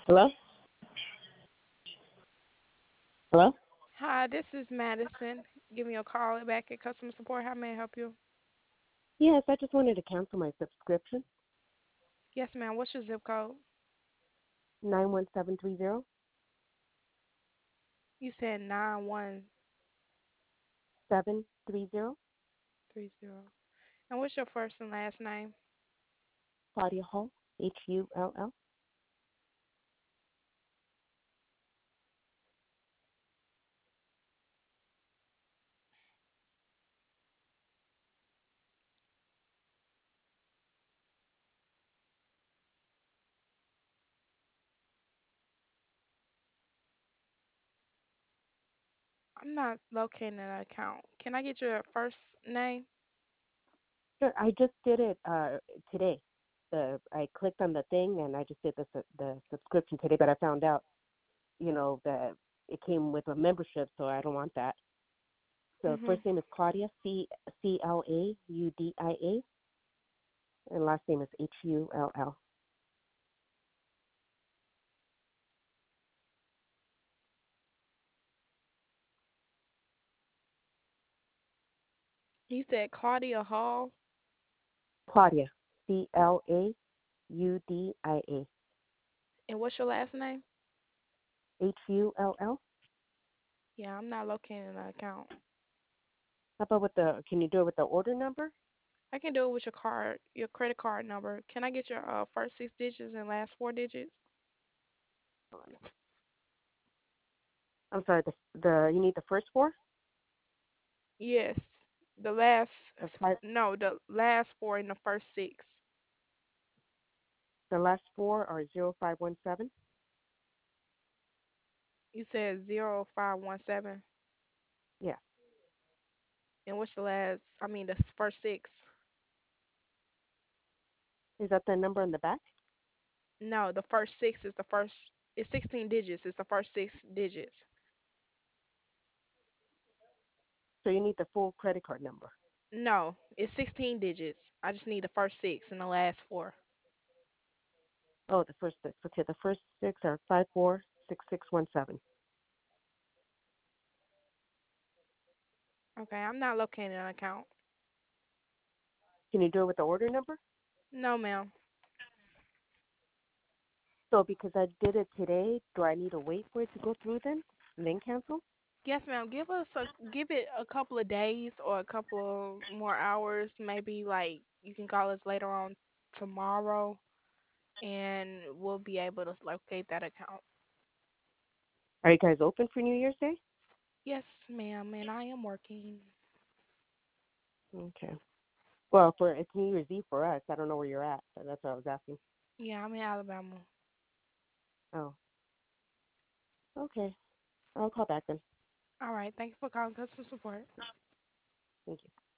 Hello? Hello? Hi, this is Madison. Give me a call back at customer support. How may I help you? Yes, I just wanted to cancel my subscription. Yes, ma'am. What's your zip code? 91730 You said 9130. 730. And what's your first and last name? Claudia Hull, Hull. I'm not locating an account. Can I get your first name? Sure, I just did it today. I clicked on the thing and I just did the subscription today, but I found out, that it came with a membership, so I don't want that. So Mhm. first name is Claudia, Claudia, and last name is Hull. You said Claudia Hall. Claudia, Claudia. And what's your last name? Hull. Yeah, I'm not locating an account. How about can you do it with the order number? I can do it with your card, your credit card number. Can I get your first six digits and last four digits? I'm sorry, you need the first four? Yes. The last, The five, no, the last four and the first six. the last four are 0517. You said 0517. Yeah. And what's the last? I mean, the first six. Is that the number on the back? No, the first six is the first. It's 16 digits. It's the first six digits. So you need the full credit card number. No, it's 16 digits. I just need the first six and the last four. Oh, the first six. Okay, the first six are 546617. Okay, I'm not locating an account. Can you do it with the order number? No, ma'am. So because I did it today, do I need to wait for it to go through then and then cancel? Yes, ma'am. Give it a couple of days or a couple more hours. Maybe like you can call us later on tomorrow, and we'll be able to locate that account. Are you guys open for New Year's Day? Yes, ma'am. And I am working. Okay. Well, for it's New Year's Eve for us. I don't know where you're at. So that's what I was asking. Yeah, I'm in Alabama. Oh, okay. I'll call back then. All right. Thank you for calling customer support. Thank you.